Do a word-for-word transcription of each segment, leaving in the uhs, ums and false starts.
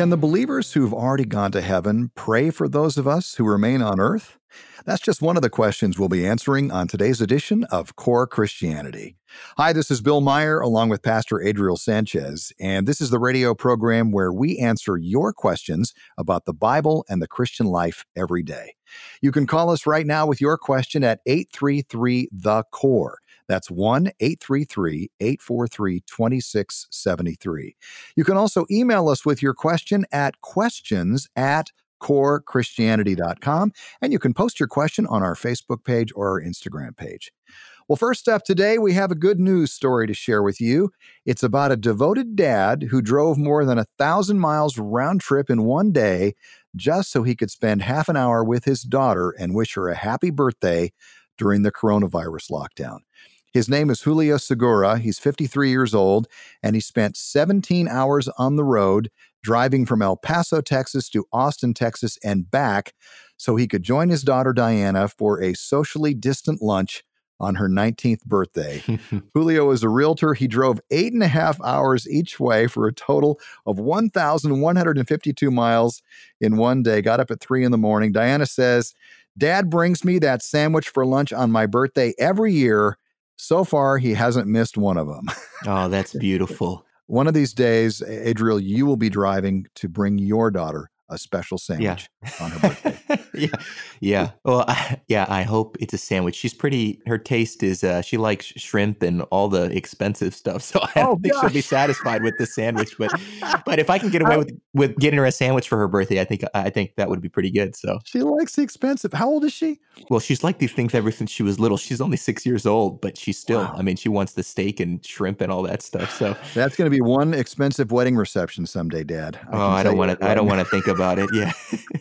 Can the believers who've already gone to heaven pray for those of us who remain on earth? That's just one of the questions we'll be answering on today's edition of Core Christianity. Hi, this is Bill Meyer along with Pastor Adriel Sanchez, and this is the radio program where we answer your questions about the Bible and the Christian life every day. You can call us right now with your question at eight three three, the C O R E. That's one eight three three, eight four three, two six seven three. You can also email us with your question at questions at core christianity dot com, and you can post your question on our Facebook page or our Instagram page. Well, first up today, we have a good news story to share with you. It's about a devoted dad who drove more than a thousand miles round trip in one day just so he could spend half an hour with his daughter and wish her a happy birthday during the coronavirus lockdown. His name is Julio Segura. He's fifty-three years old, and he spent seventeen hours on the road driving from El Paso, Texas to Austin, Texas, and back so he could join his daughter Diana for a socially distant lunch on her nineteenth birthday. Julio is a realtor. He drove eight and a half hours each way for a total of one thousand one hundred fifty-two miles in one day. Got up at three in the morning. Diana says, "Dad brings me that sandwich for lunch on my birthday every year. So far, he hasn't missed one of them." Oh, that's beautiful. One of these days, Adriel, you will be driving to bring your daughter a special sandwich yeah. on her birthday. yeah. Yeah. Well, I, yeah, I hope it's a sandwich. She's pretty, her taste is, uh, she likes shrimp and all the expensive stuff. So I don't oh, think gosh. she'll be satisfied with the sandwich, but, but if I can get away with, with getting her a sandwich for her birthday, I think, I think that would be pretty good. So she likes the expensive. How old is she? Well, she's liked these things ever since she was little. She's only six years old, but she's still, wow. I mean, she wants the steak and shrimp and all that stuff. So that's going to be one expensive wedding reception someday, Dad. I oh, I don't want to, I don't want to think about it. Yeah.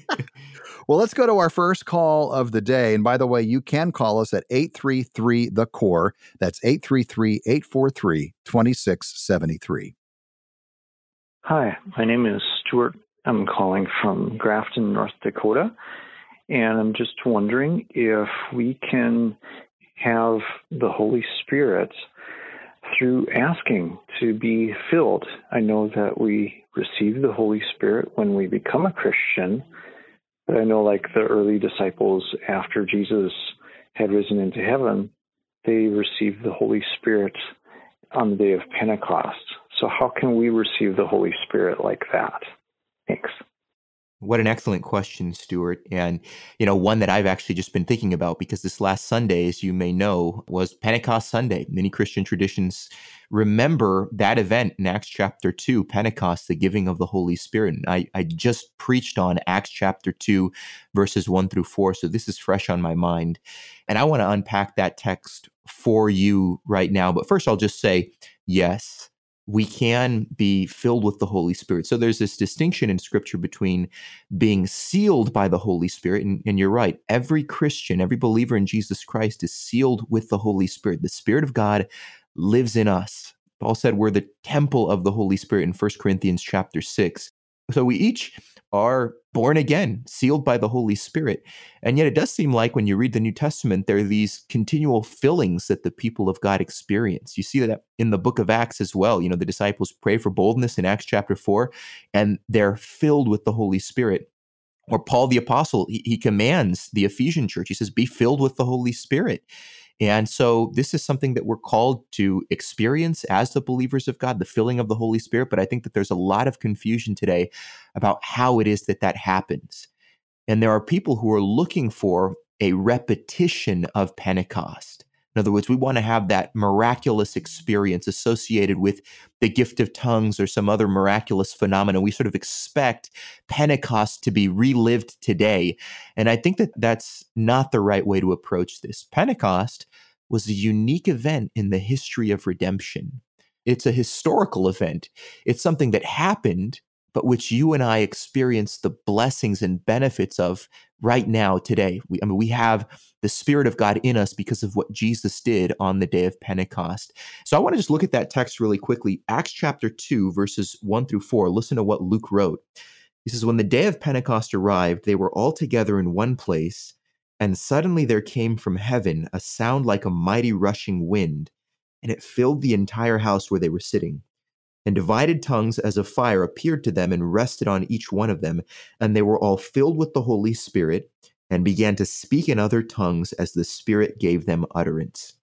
Well, let's go to our first call of the day. And by the way, you can call us at eight three three, the C O R E. That's eight three three, eight four three, two six seven three. Hi, my name is Stuart. I'm calling from Grafton, North Dakota. And I'm just wondering if we can have the Holy Spirit through asking to be filled. I know that we receive the Holy Spirit when we become a Christian, but I know like the early disciples after Jesus had risen into heaven, they received the Holy Spirit on the day of Pentecost. So how can we receive the Holy Spirit like that? Thanks. What an excellent question, Stuart. And, you know, one that I've actually just been thinking about because this last Sunday, as you may know, was Pentecost Sunday. Many Christian traditions remember that event in Acts chapter two, Pentecost, the giving of the Holy Spirit. And I, I just preached on Acts chapter two, verses one through four. So this is fresh on my mind. And I want to unpack that text for you right now. But first, I'll just say, yes, we can be filled with the Holy Spirit. So there's this distinction in Scripture between being sealed by the Holy Spirit, and, and you're right, every Christian, every believer in Jesus Christ is sealed with the Holy Spirit. The Spirit of God lives in us. Paul said we're the temple of the Holy Spirit in First Corinthians chapter six. So we each are born again, sealed by the Holy Spirit. And yet it does seem like when you read the New Testament, there are these continual fillings that the people of God experience. You see that in the book of Acts as well. You know, the disciples pray for boldness in Acts chapter four, and they're filled with the Holy Spirit. Or Paul the Apostle, he, he commands the Ephesian church. He says, be filled with the Holy Spirit. And so this is something that we're called to experience as the believers of God, the filling of the Holy Spirit. But I think that there's a lot of confusion today about how it is that that happens. And there are people who are looking for a repetition of Pentecost. In other words, we want to have that miraculous experience associated with the gift of tongues or some other miraculous phenomenon. We sort of expect Pentecost to be relived today. And I think that that's not the right way to approach this. Pentecost was a unique event in the history of redemption. It's a historical event. It's something that happened, but which you and I experience the blessings and benefits of right now, today. We, I mean, we have the Spirit of God in us because of what Jesus did on the day of Pentecost. So I want to just look at that text really quickly. Acts chapter two, verses one through four. Listen to what Luke wrote. He says, when the day of Pentecost arrived, they were all together in one place, and suddenly there came from heaven a sound like a mighty rushing wind, and it filled the entire house where they were sitting. And divided tongues as of fire appeared to them and rested on each one of them. And they were all filled with the Holy Spirit and began to speak in other tongues as the Spirit gave them utterance.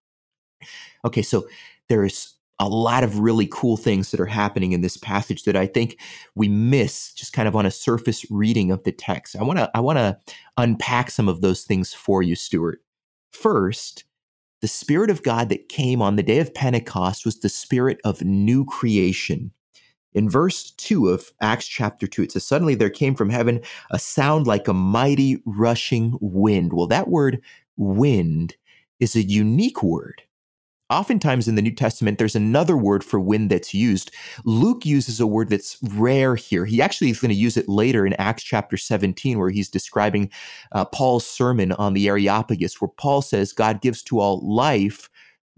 Okay, so there's a lot of really cool things that are happening in this passage that I think we miss just kind of on a surface reading of the text. I want to I want to unpack some of those things for you, Stuart. First, the Spirit of God that came on the day of Pentecost was the Spirit of new creation. In verse two of Acts chapter two, it says, "Suddenly there came from heaven a sound like a mighty rushing wind." Well, that word wind is a unique word. Oftentimes in the New Testament, there's another word for wind that's used. Luke uses a word that's rare here. He actually is going to use it later in Acts chapter seventeen, where he's describing uh, Paul's sermon on the Areopagus, where Paul says God gives to all life,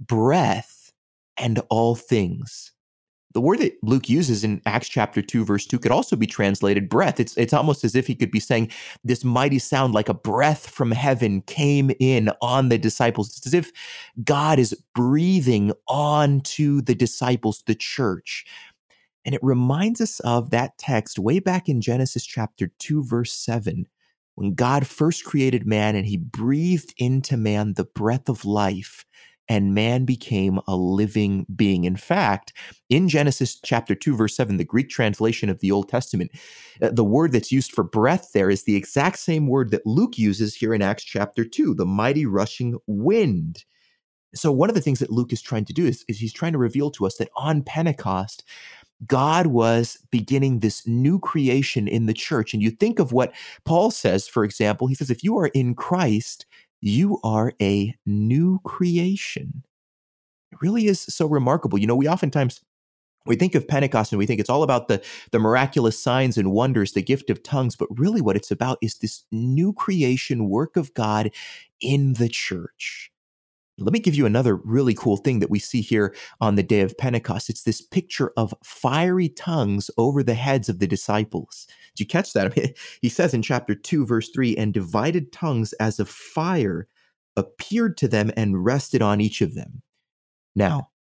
breath, and all things. The word that Luke uses in Acts chapter two, verse two, could also be translated breath. It's, it's almost as if he could be saying this mighty sound like a breath from heaven came in on the disciples. It's as if God is breathing onto the disciples, the church. And it reminds us of that text way back in Genesis chapter two, verse seven, when God first created man and he breathed into man the breath of life, and man became a living being. In fact, in Genesis chapter two, verse seven, the Greek translation of the Old Testament, uh, the word that's used for breath there is the exact same word that Luke uses here in Acts chapter two, the mighty rushing wind. So one of the things that Luke is trying to do is, is he's trying to reveal to us that on Pentecost, God was beginning this new creation in the church. And you think of what Paul says, for example, he says, if you are in Christ, you are a new creation. It really is so remarkable. You know, we oftentimes, we think of Pentecost and we think it's all about the, the miraculous signs and wonders, the gift of tongues, but really what it's about is this new creation work of God in the church. Let me give you another really cool thing that we see here on the day of Pentecost. It's this picture of fiery tongues over the heads of the disciples. Did you catch that? I mean, he says in chapter two, verse three, "And divided tongues as of fire appeared to them and rested on each of them." Now,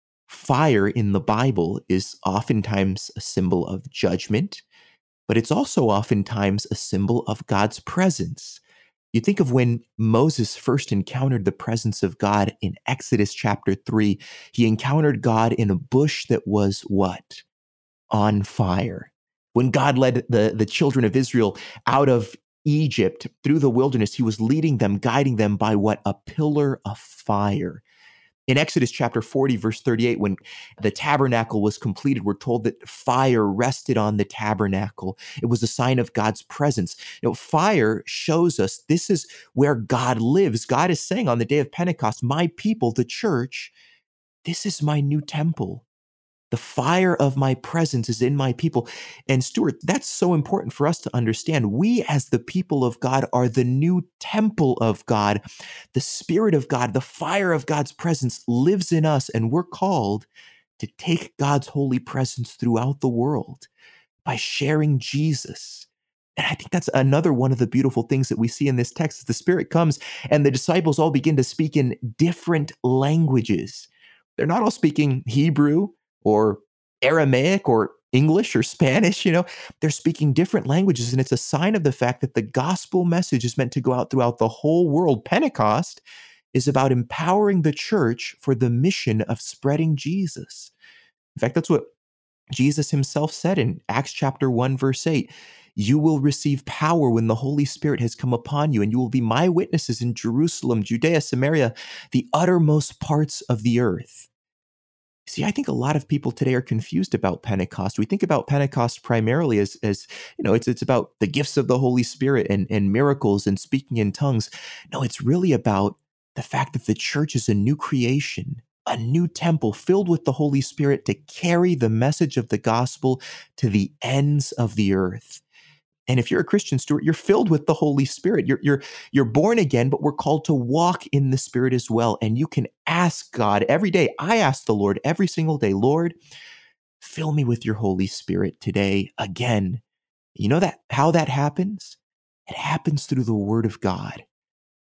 fire in the Bible is oftentimes a symbol of judgment, but it's also oftentimes a symbol of God's presence. You think of when Moses first encountered the presence of God in Exodus chapter three, he encountered God in a bush that was what? On fire. When God led the, the children of Israel out of Egypt through the wilderness, he was leading them, guiding them by what? A pillar of fire. In Exodus chapter forty, verse thirty-eight, when the tabernacle was completed, we're told that fire rested on the tabernacle. It was a sign of God's presence. You know, fire shows us this is where God lives. God is saying on the day of Pentecost, my people, the church, this is my new temple. The fire of my presence is in my people. And Stuart, that's so important for us to understand. We as the people of God are the new temple of God. The Spirit of God, the fire of God's presence lives in us, and we're called to take God's holy presence throughout the world by sharing Jesus. And I think that's another one of the beautiful things that we see in this text. The Spirit comes and the disciples all begin to speak in different languages. They're not all speaking Hebrew or Aramaic or English or Spanish, you know, they're speaking different languages. And it's a sign of the fact that the gospel message is meant to go out throughout the whole world. Pentecost is about empowering the church for the mission of spreading Jesus. In fact, that's what Jesus himself said in Acts chapter one, verse eight. You will receive power when the Holy Spirit has come upon you, and you will be my witnesses in Jerusalem, Judea, Samaria, the uttermost parts of the earth. See, I think a lot of people today are confused about Pentecost. We think about Pentecost primarily as, as you know, it's it's about the gifts of the Holy Spirit and, and miracles and speaking in tongues. No, it's really about the fact that the church is a new creation, a new temple filled with the Holy Spirit to carry the message of the gospel to the ends of the earth. And if you're a Christian, Stuart, you're filled with the Holy Spirit. You're, you're, you're born again, but we're called to walk in the Spirit as well. And you can ask God every day. I ask the Lord every single day, Lord, fill me with your Holy Spirit today again. You know that how that happens? It happens through the Word of God.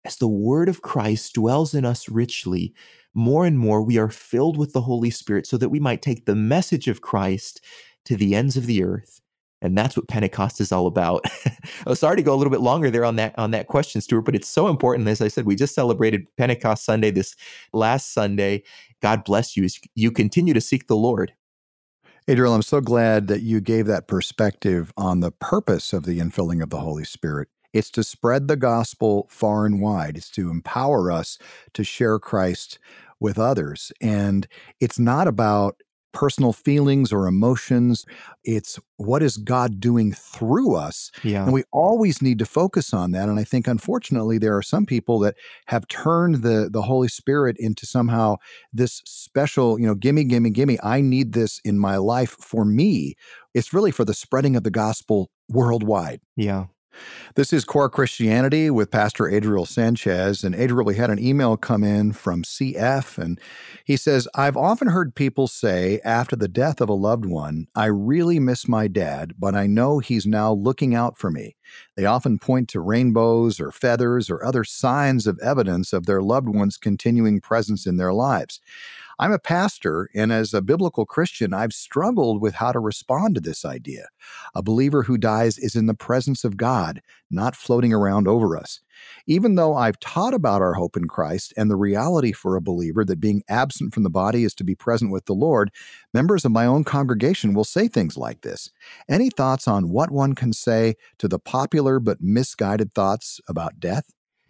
as the word of Christ dwells in us richly, more and more we are filled with the Holy Spirit so that we might take the message of Christ to the ends of the earth. And that's what Pentecost is all about. Oh, sorry to go a little bit longer there on that on that question, Stuart, but it's so important. As I said, we just celebrated Pentecost Sunday this last Sunday. God bless you as you continue to seek the Lord. Adriel, I'm so glad that you gave that perspective on the purpose of the infilling of the Holy Spirit. It's to spread the gospel far and wide. It's to empower us to share Christ with others. And it's not about personal feelings or emotions. It's what is God doing through us? Yeah. And we always need to focus on that. And I think, unfortunately, there are some people that have turned the, the Holy Spirit into somehow this special, you know, gimme, gimme, gimme. I need this in my life for me. It's really for the spreading of the gospel worldwide. Yeah. This is Core Christianity with Pastor Adriel Sanchez. And Adriel, we had an email come in from C F, and he says, I've often heard people say after the death of a loved one, I really miss my dad, but I know he's now looking out for me. They often point to rainbows or feathers or other signs of evidence of their loved one's continuing presence in their lives. I'm a pastor, and as a biblical Christian, I've struggled with how to respond to this idea. A believer who dies is in the presence of God, not floating around over us. Even though I've taught about our hope in Christ and the reality for a believer that being absent from the body is to be present with the Lord, members of my own congregation will say things like this. Any thoughts on what one can say to the popular but misguided thoughts about death?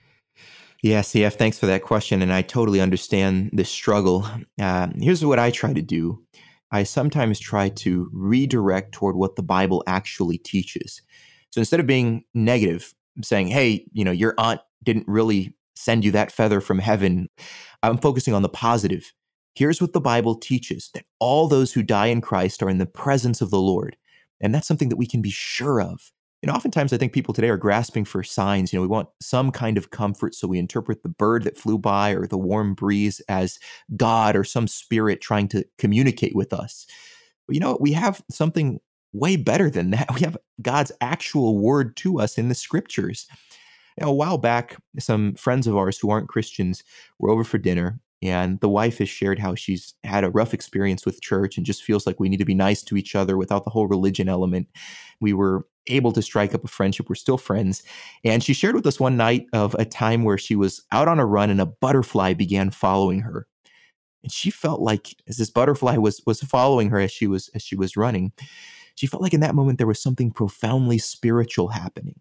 Yeah, C F, thanks for that question. And I totally understand this struggle. Uh, here's what I try to do. I sometimes try to redirect toward what the Bible actually teaches. So instead of being negative, saying, hey, you know, your aunt didn't really send you that feather from heaven, I'm focusing on the positive. Here's what the Bible teaches, that all those who die in Christ are in the presence of the Lord. And that's something that we can be sure of. And oftentimes I think people today are grasping for signs. You know, we want some kind of comfort, so we interpret the bird that flew by or the warm breeze as God or some spirit trying to communicate with us. But you know, we have something way better than that. We have God's actual word to us in the scriptures. You know, a while back, some friends of ours who aren't Christians were over for dinner, and the wife has shared how she's had a rough experience with church and just feels like we need to be nice to each other without the whole religion element. We were able to strike up a friendship. We're still friends. And she shared with us one night of a time where she was out on a run and a butterfly began following her. And she felt like as this butterfly was was following her as she was as she was running, she felt like in that moment there was something profoundly spiritual happening,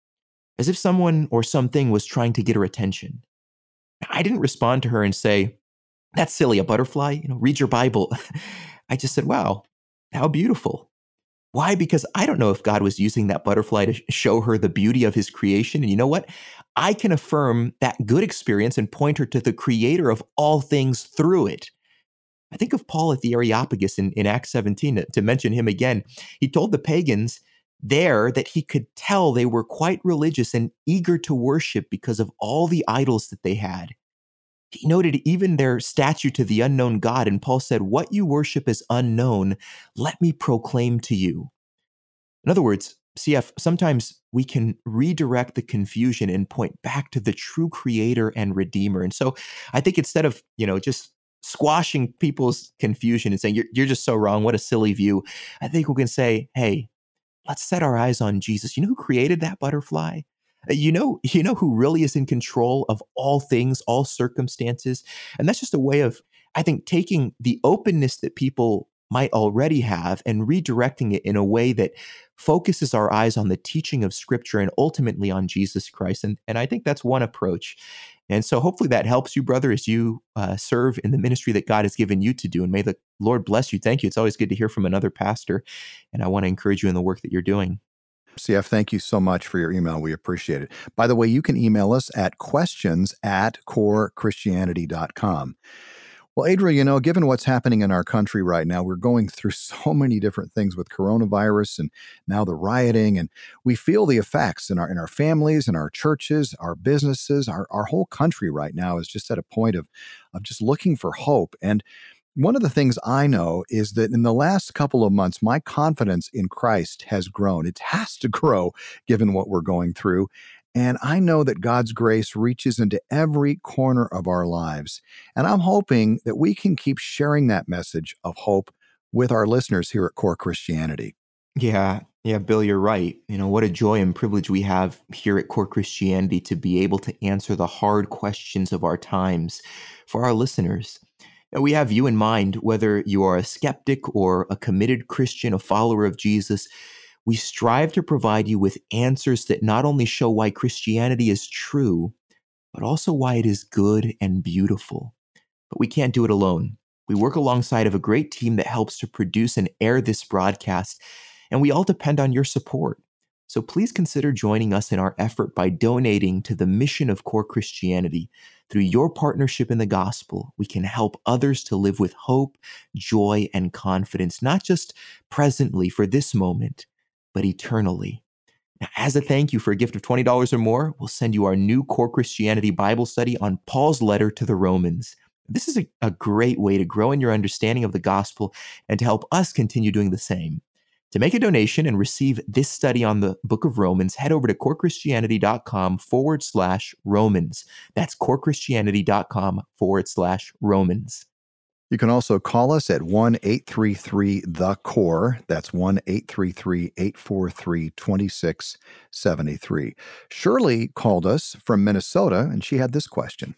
as if someone or something was trying to get her attention. I didn't respond to her and say, that's silly, a butterfly, you know, read your Bible. I just said, wow, how beautiful. Why? Because I don't know if God was using that butterfly to show her the beauty of his creation. And you know what? I can affirm that good experience and point her to the creator of all things through it. I think of Paul at the Areopagus in, in Acts seventeen, to, to mention him again. He told the pagans there that he could tell they were quite religious and eager to worship because of all the idols that they had. He noted even their statue to the unknown God, and Paul said, what you worship is unknown, let me proclaim to you. In other words, C F, sometimes we can redirect the confusion and point back to the true creator and redeemer. And so I think instead of, you know, just squashing people's confusion and saying, you're, you're just so wrong, what a silly view, I think we can say, hey, let's set our eyes on Jesus. You know who created that butterfly? You know, you know who really is in control of all things, all circumstances. And that's just a way of, I think, taking the openness that people might already have and redirecting it in a way that focuses our eyes on the teaching of Scripture and ultimately on Jesus Christ. And, and I think that's one approach. And so hopefully that helps you, brother, as you uh, serve in the ministry that God has given you to do. And may the Lord bless you. Thank you. It's always good to hear from another pastor. And I want to encourage you in the work that you're doing. C F, thank you so much for your email. We appreciate it. By the way, you can email us at questions at core christianity dot com. Well, Adriel, you know, given what's happening in our country right now, we're going through so many different things with coronavirus and now the rioting, and we feel the effects in our in our families, in our churches, our businesses, our, our whole country right now is just at a point of, of just looking for hope. And one of the things I know is that in the last couple of months, my confidence in Christ has grown. It has to grow given what we're going through. And I know that God's grace reaches into every corner of our lives. And I'm hoping that we can keep sharing that message of hope with our listeners here at Core Christianity. Yeah, yeah, Bill, you're right. You know, what a joy and privilege we have here at Core Christianity to be able to answer the hard questions of our times for our listeners. And we have you in mind, whether you are a skeptic or a committed Christian, a follower of Jesus. We strive to provide you with answers that not only show why Christianity is true, but also why it is good and beautiful. But we can't do it alone. We work alongside of a great team that helps to produce and air this broadcast, and we all depend on your support. So please consider joining us in our effort by donating to the mission of Core Christianity. Through your partnership in the gospel, we can help others to live with hope, joy, and confidence, not just presently for this moment, but eternally. Now, as a thank you for a gift of twenty dollars or more, we'll send you our new Core Christianity Bible study on Paul's letter to the Romans. This is a, a great way to grow in your understanding of the gospel and to help us continue doing the same. To make a donation and receive this study on the book of Romans, head over to corechristianity.com forward slash Romans. That's corechristianity.com forward slash Romans. You can also call us at one eight three three the core. That's one eight three three, eight four three, two six seven three. Shirley called us from Minnesota, and she had this question.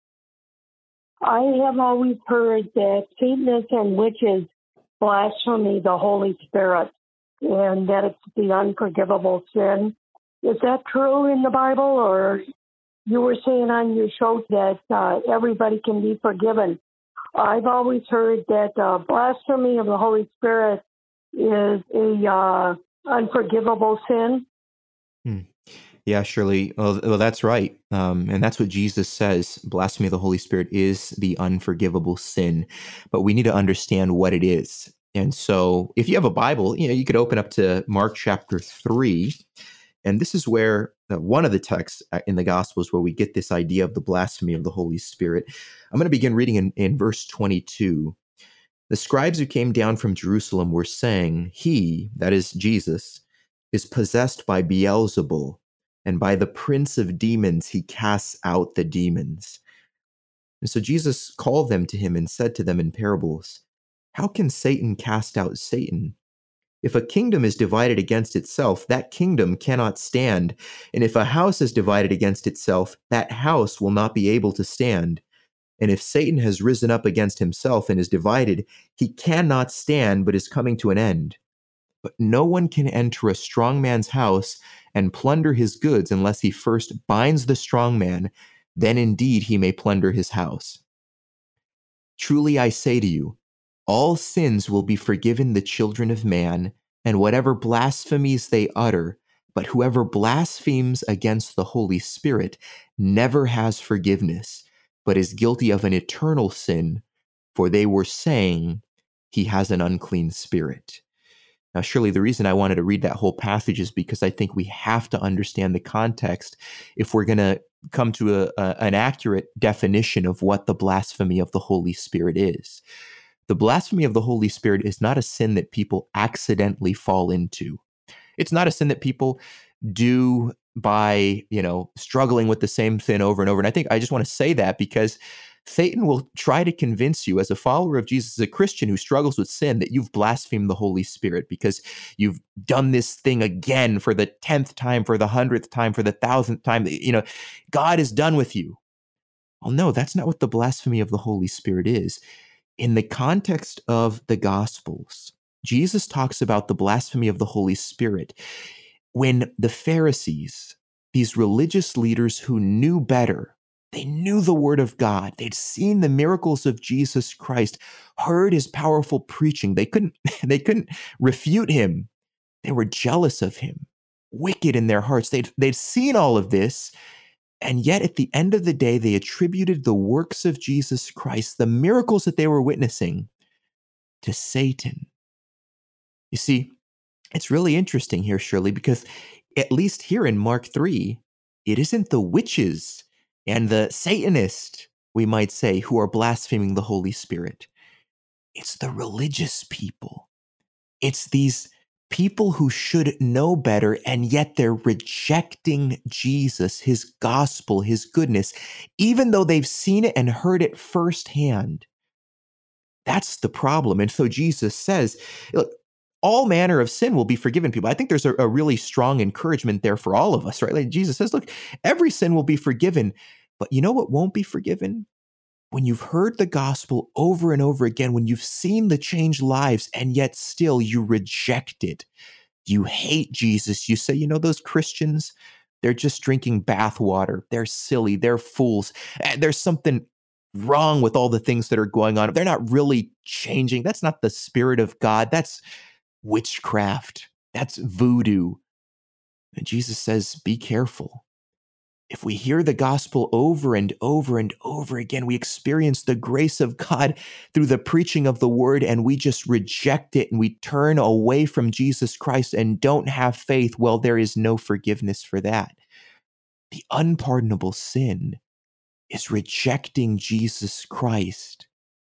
I have always heard that Satanists and witches blaspheme the Holy Spirit and that it's the unforgivable sin. Is that true in the Bible? Or you were saying on your show that uh, everybody can be forgiven. I've always heard that uh, blasphemy of the Holy Spirit is a uh, unforgivable sin. Hmm. Yeah, Shirley. Well, well that's right. Um, and that's what Jesus says. Blasphemy of the Holy Spirit is the unforgivable sin. But we need to understand what it is. And so if you have a Bible, you know, you could open up to Mark chapter three. And this is where uh, one of the texts in the Gospels where we get this idea of the blasphemy of the Holy Spirit. I'm going to begin reading in, in verse twenty-two. The scribes who came down from Jerusalem were saying, he, that is Jesus, is possessed by Beelzebul, and by the prince of demons he casts out the demons. And so Jesus called them to him and said to them in parables, how can Satan cast out Satan? If a kingdom is divided against itself, that kingdom cannot stand. And if a house is divided against itself, that house will not be able to stand. And if Satan has risen up against himself and is divided, he cannot stand, but is coming to an end. But no one can enter a strong man's house and plunder his goods unless he first binds the strong man. Then indeed he may plunder his house. Truly I say to you, all sins will be forgiven the children of man, and whatever blasphemies they utter, but whoever blasphemes against the Holy Spirit never has forgiveness, but is guilty of an eternal sin, for they were saying he has an unclean spirit. Now, surely the reason I wanted to read that whole passage is because I think we have to understand the context if we're going to come to a, a, an accurate definition of what the blasphemy of the Holy Spirit is. The blasphemy of the Holy Spirit is not a sin that people accidentally fall into. It's not a sin that people do by, you know, struggling with the same sin over and over. And I think I just want to say that because Satan will try to convince you as a follower of Jesus, as a Christian who struggles with sin, that you've blasphemed the Holy Spirit because you've done this thing again for the tenth time, for the hundredth time, for the thousandth time. You know, God is done with you. Well, no, that's not what the blasphemy of the Holy Spirit is. In the context of the Gospels, Jesus talks about the blasphemy of the Holy Spirit when the Pharisees, these religious leaders who knew better, they knew the Word of God, they'd seen the miracles of Jesus Christ, heard his powerful preaching. They couldn't, they couldn't refute him. They were jealous of him, wicked in their hearts. They'd, they'd seen all of this. And yet at the end of the day, they attributed the works of Jesus Christ, the miracles that they were witnessing, to Satan. You see, it's really interesting here, Shirley, because at least here in Mark three, it isn't the witches and the Satanists, we might say, who are blaspheming the Holy Spirit. It's the religious people. It's these people who should know better, and yet they're rejecting Jesus, his gospel, his goodness, even though they've seen it and heard it firsthand. That's the problem. And so Jesus says, look, all manner of sin will be forgiven people. I think there's a, a really strong encouragement there for all of us, right? Like Jesus says, look, every sin will be forgiven, but you know what won't be forgiven? When you've heard the gospel over and over again, when you've seen the changed lives, and yet still you reject it, you hate Jesus, you say, you know, those Christians, they're just drinking bathwater. They're silly. They're fools. There's something wrong with all the things that are going on. They're not really changing. That's not the Spirit of God. That's witchcraft. That's voodoo. And Jesus says, be careful. If we hear the gospel over and over and over again, we experience the grace of God through the preaching of the word, and we just reject it and we turn away from Jesus Christ and don't have faith. Well, there is no forgiveness for that. The unpardonable sin is rejecting Jesus Christ,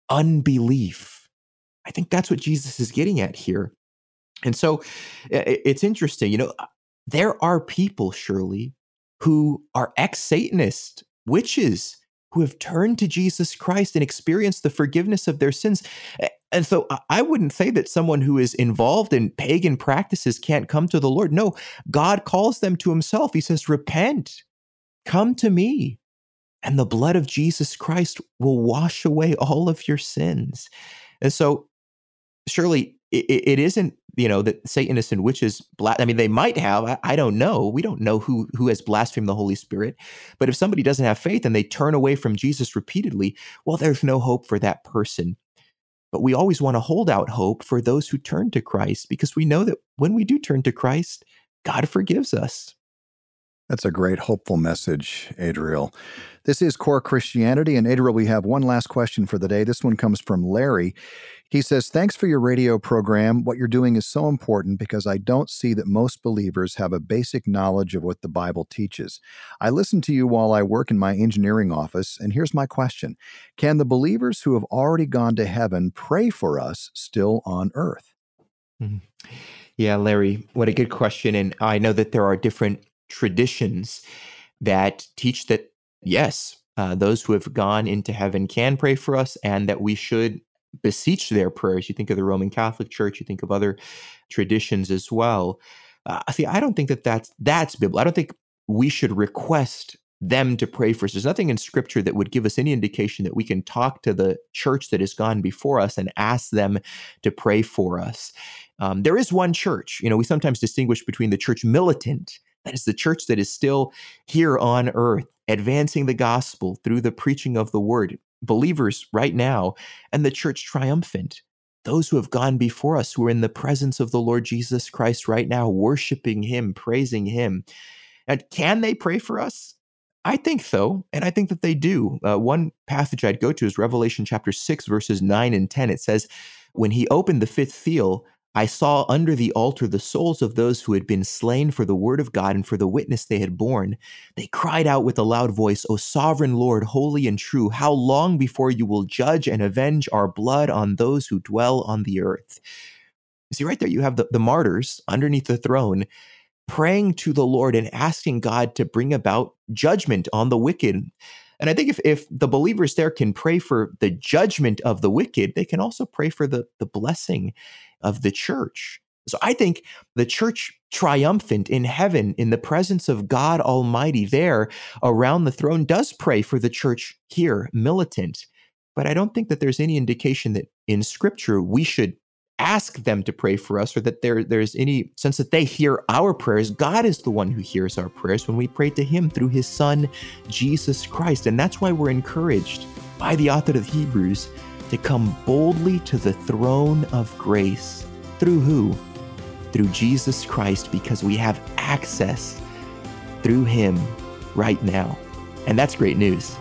unbelief. I think that's what Jesus is getting at here. And so it's interesting, you know, there are people, Shirley, who are ex-Satanist witches who have turned to Jesus Christ and experienced the forgiveness of their sins. And so I wouldn't say that someone who is involved in pagan practices can't come to the Lord. No, God calls them to himself. He says, repent, come to me, and the blood of Jesus Christ will wash away all of your sins. And so, Shirley, it, it isn't, you know, that Satanists and witches, bla- I mean, they might have, I, I don't know. We don't know who, who has blasphemed the Holy Spirit. But if somebody doesn't have faith and they turn away from Jesus repeatedly, well, there's no hope for that person. But we always want to hold out hope for those who turn to Christ, because we know that when we do turn to Christ, God forgives us. That's a great, hopeful message, Adriel. This is Core Christianity, and Adriel, we have one last question for the day. This one comes from Larry. He says, thanks for your radio program. What you're doing is so important because I don't see that most believers have a basic knowledge of what the Bible teaches. I listen to you while I work in my engineering office, and here's my question. Can the believers who have already gone to heaven pray for us still on earth? Mm-hmm. Yeah, Larry, what a good question. And I know that there are different traditions that teach that, yes, uh, those who have gone into heaven can pray for us, and that we should beseech their prayers. You think of the Roman Catholic Church, you think of other traditions as well. Uh, see, I don't think that that's, that's biblical. I don't think we should request them to pray for us. There's nothing in Scripture that would give us any indication that we can talk to the church that has gone before us and ask them to pray for us. Um, there is one church. You know, we sometimes distinguish between the church militant, that is the church that is still here on earth, advancing the gospel through the preaching of the word, believers right now, and the church triumphant, those who have gone before us, who are in the presence of the Lord Jesus Christ right now, worshiping him, praising him. And can they pray for us? I think so, and I think that they do. Uh, one passage I'd go to is Revelation chapter six, verses nine and ten. It says, when he opened the fifth seal, I saw under the altar the souls of those who had been slain for the word of God and for the witness they had borne. They cried out with a loud voice, O sovereign Lord, holy and true, how long before you will judge and avenge our blood on those who dwell on the earth? You see, right there you have the, the martyrs underneath the throne praying to the Lord and asking God to bring about judgment on the wicked. And I think if, if the believers there can pray for the judgment of the wicked, they can also pray for the, the blessing of the church. So I think the church triumphant in heaven, in the presence of God Almighty there around the throne, does pray for the church here, militant. But I don't think that there's any indication that in Scripture we should ask them to pray for us, or that there, there's any sense that they hear our prayers. God is the one who hears our prayers when we pray to him through his Son, Jesus Christ. And that's why we're encouraged by the author of Hebrews to come boldly to the throne of grace. Through who? Through Jesus Christ, because we have access through him right now. And that's great news.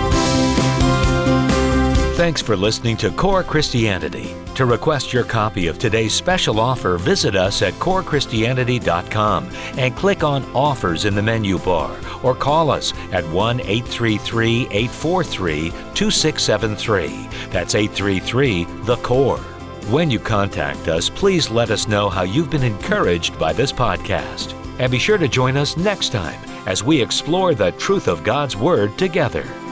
Thanks for listening to Core Christianity. To request your copy of today's special offer, visit us at core christianity dot com and click on Offers in the menu bar, or call us at one eight three three, eight four three, two six seven three. That's eight three three, the core. When you contact us, please let us know how you've been encouraged by this podcast. And be sure to join us next time as we explore the truth of God's Word together.